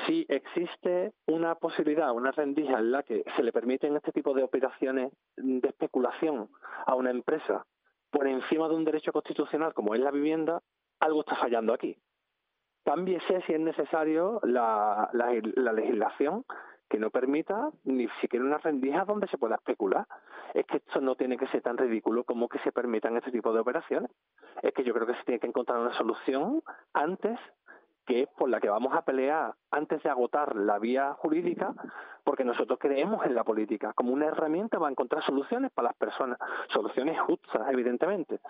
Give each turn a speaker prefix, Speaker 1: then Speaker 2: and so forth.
Speaker 1: Si existe una posibilidad, una rendija en la que se le permiten este tipo de operaciones de especulación a una empresa por encima de un derecho constitucional como es la vivienda, algo está fallando aquí. Cámbiese si es necesario la legislación que no permita ni siquiera una rendija donde se pueda especular. Es que esto no tiene que ser tan ridículo como que se permitan este tipo de operaciones. Es que yo creo que se tiene que encontrar una solución antes, que es por la que vamos a pelear antes de agotar la vía jurídica, porque nosotros creemos en la política como una herramienta para encontrar soluciones para las personas, soluciones justas, evidentemente,